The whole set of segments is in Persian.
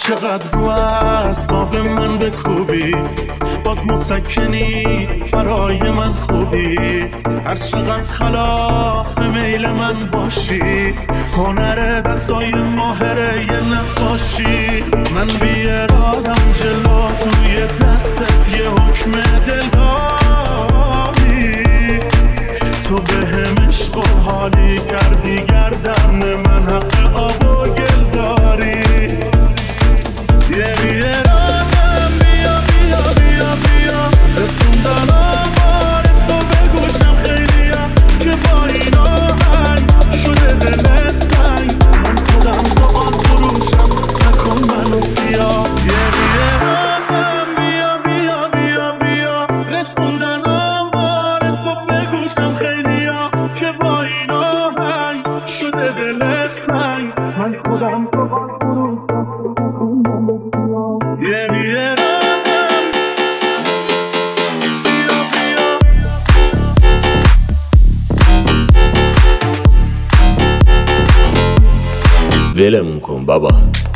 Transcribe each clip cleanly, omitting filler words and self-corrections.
چقدر رو اعصاب من بکوبی، باز مسکنی برای من خوبی. هر چقدر خلاف میل من باشی، هنر دستای ماهره یه نقاشی. من بی ارادم جلو توی دستت یه حکم دل داری. تو به هم عشق و حالی کردی، گردن من حق آب و گل داری. یه بی ارادم بیا بیا بیا بیا، رسوندن آمار تو به گوشم خیلیم که با این آهنگ شده دلت تنگ. من خودم زبان فروشم، نکن منو فیا. یه بی ارادم بیا بیا بیا بیا، رسوندن آمار تو به گوشم خیلیم که با این آهنگ شده دلت تنگ. من خودم زبان فروشم، یه بی ارادم بیا بیا. ولمون کن بابا.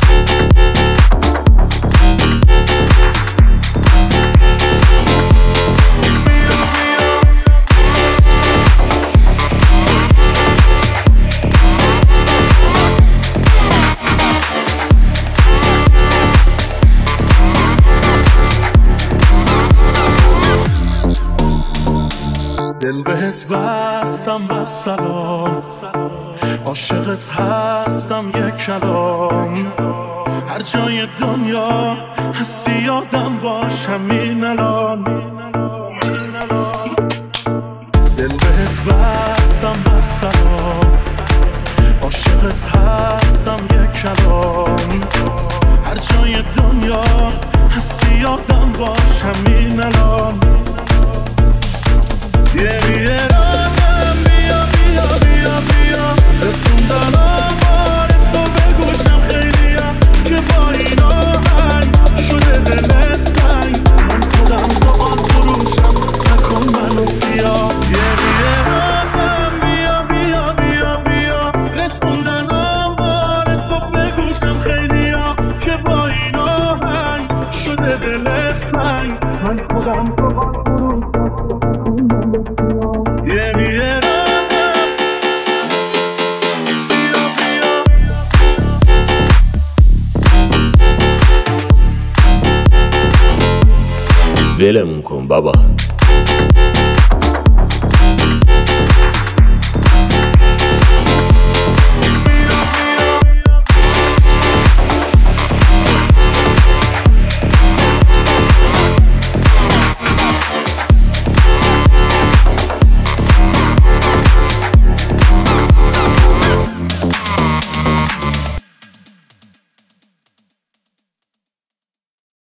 دل بهت بستم بس سلام، عاشقت هستم یک کلام. هر جای دنیا هستی یادم باش همین الان. دل بهت بستم بس سلام، عاشقت هستم یک کلام. هر جای دنیا هستی یادم باش همین الان. یه بی ارادم بیا بیا بیا بیا، رسوندن آمار تو به گوشم خیلیم که با این آهنگ شده دلت تنگ. من خودم زبان فروشم، نکن منو فیا. یه بی ارادم بیا بیا بیا بیا، رسوندن آمار تو به گوشم خیلیم که با این آهنگ شده دلت تنگ. من خودم زبان فروشم، یه بی ارادم بیا بیا. ولمون کن بابا.